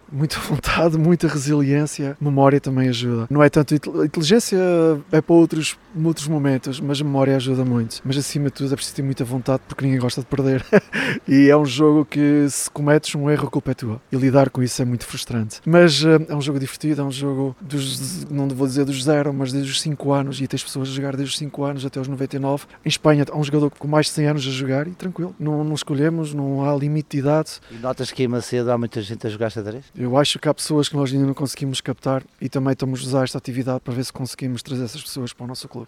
muita vontade, muita resiliência, memória também ajuda. Não é tanto inteligência, é para outros momentos, mas a memória ajuda muito. Mas acima de tudo é preciso ter muita vontade, porque ninguém gosta de perder. E é um jogo que, se cometes um erro, a culpa é tua. E lidar com isso é muito frustrante. Mas é um jogo divertido, é um jogo não vou dizer dos 0, mas desde os 5 anos, e tens pessoas a jogar desde os 5 anos até os 99. Em Espanha há um jogador com mais de 100 anos a jogar e tranquilo. Não escolhemos, não há limite de idade. E notas que em Macedo há muita gente a jogar xadrez? Eu acho que há pessoas que nós ainda não conseguimos captar e também estamos a usar esta atividade para ver se conseguimos trazer essas pessoas para o nosso clube.